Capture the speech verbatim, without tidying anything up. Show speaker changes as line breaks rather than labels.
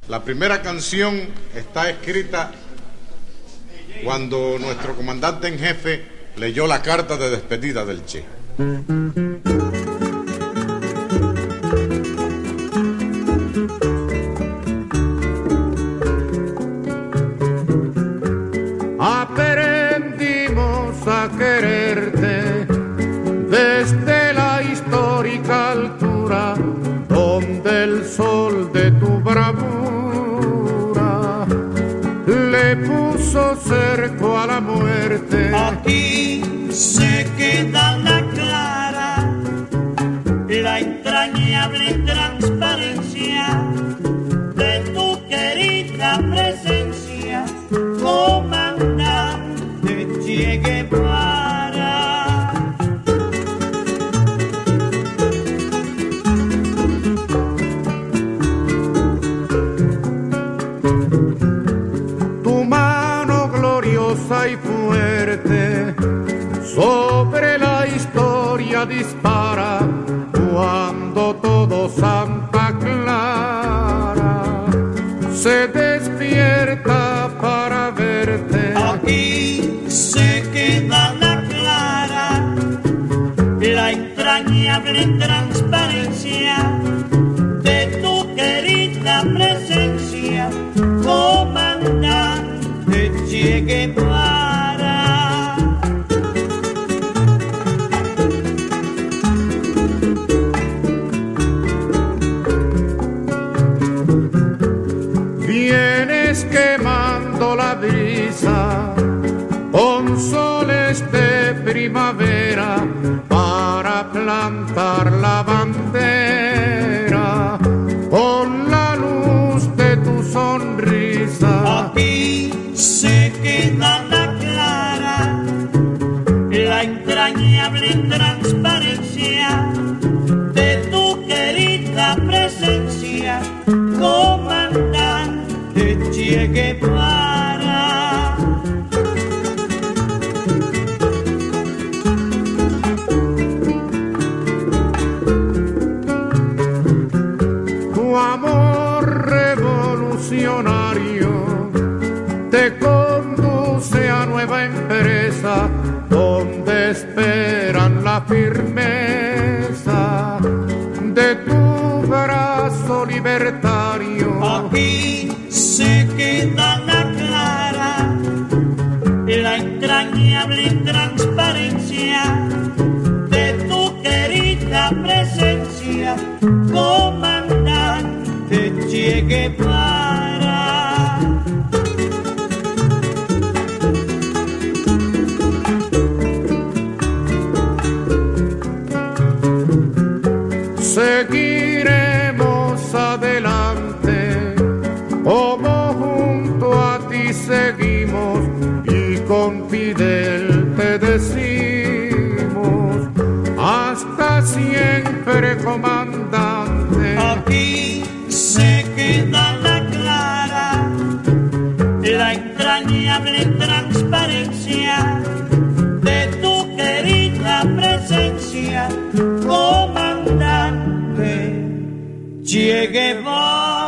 La primera canción está escrita cuando nuestro comandante en jefe leyó la carta de despedida del Che.
Aprendimos a quererte desde la histórica altura donde el sol de tu bravura le puso cerco a la muerte.
Aquí se queda la clara, la entrañable transparencia de tu querida presencia, comandante Che Guevara.
Tu mano gloriosa y fuerte sobre la historia dispara cuando todo Santa Clara se despierta para verte.
Aquí se queda la clara, la entrañable transparencia de tu querida presencia, comandante Che Guevara.
Vienes quemando la brisa con soles de primavera para plantar la bandera con la luz de tu sonrisa.
Aquí se queda la clara, la entrañable transparencia de tu querida presencia, comandante Che Guevara.
Tu amor revolucionario te conduce a nueva empresa donde esperan la firmeza de tu brazo libertario.
Aquí se queda la clara, la entrañable transparencia de tu querida presencia, comandante Che Guevara.
Seguiremos adelante, como junto a ti seguimos, y con Fidel te decimos, hasta siempre, comandante.
Aquí se queda la clara, la entrañable transparencia de tu querida presencia, comandante Che Guevara.